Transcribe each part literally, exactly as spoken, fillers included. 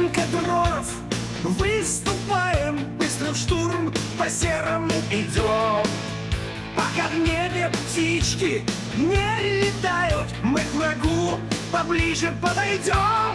Колонка дронов, выступаем, быстро в штурм по серому идем. Пока в небе птички не летают, мы к врагу поближе подойдем.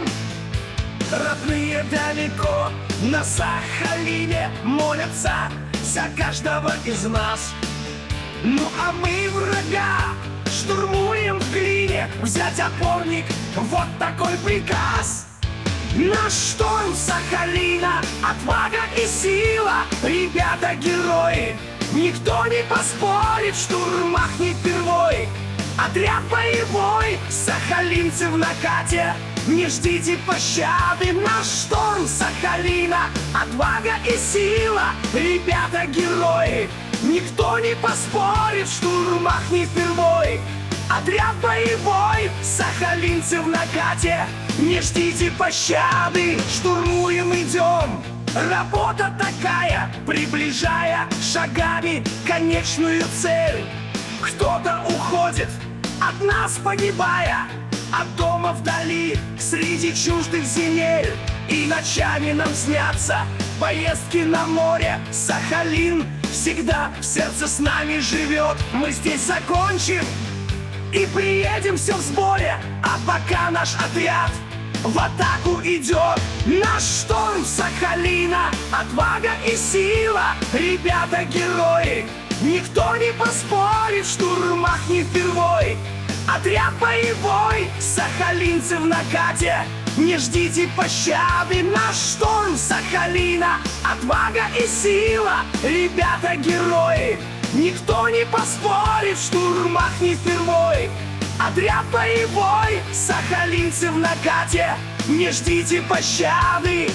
Родные далеко на Сахалине молятся за каждого из нас. Ну а мы врага штурмуем в глине, взять опорник, вот такой приказ. Наш шторм Сахалина, отвага и сила, ребята герои, никто не поспорит, в штурмах не впервой. Отряд боевой, сахалинцы в накате, не ждите пощады. Наш шторм Сахалина, отвага и сила, ребята герои, никто не поспорит, в штурмах не впервой. Отряд боевой, сахалинцы в накате, не ждите пощады. Штурмуем, идем, работа такая, приближая шагами конечную цель. Кто-то уходит, от нас погибая, от дома вдали, среди чуждых земель. И ночами нам снятся поездки на море. Сахалин всегда в сердце с нами живет. Мы здесь закончим и приедем все в сборе. А пока наш отряд в атаку идет. Наш шторм Сахалина, отвага и сила, ребята герои, никто не поспорит, в штурмах не впервой. Отряд боевой, сахалинцы в накате, не ждите пощады. Наш шторм Сахалина, отвага и сила, ребята герои, никто не поспорит, в штурмах не впервой. Отряд боевой, сахалинцы в накате, не ждите пощады.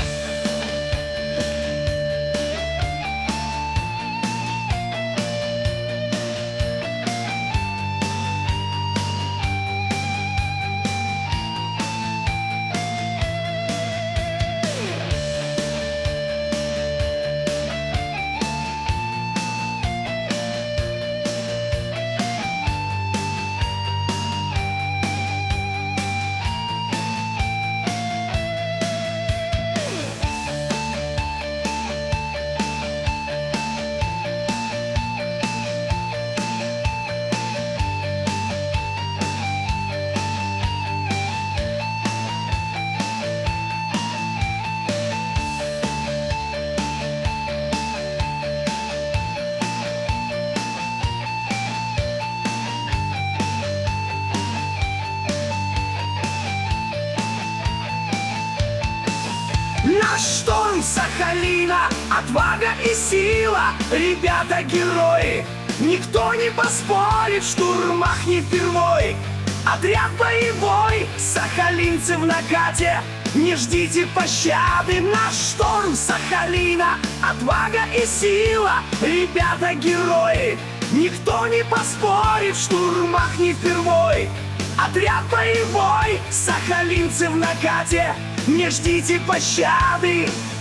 Наш шторм Сахалина, отвага и сила, ребята герои, никто не поспорит, в штурмах не впервой. Отряд боевой, сахалинцы в накате, не ждите пощады. Наш шторм Сахалина, отвага и сила, ребята герои, никто не поспорит, в штурмах не впервой. Отряд боевой, сахалинцы в накате, не ждите пощады.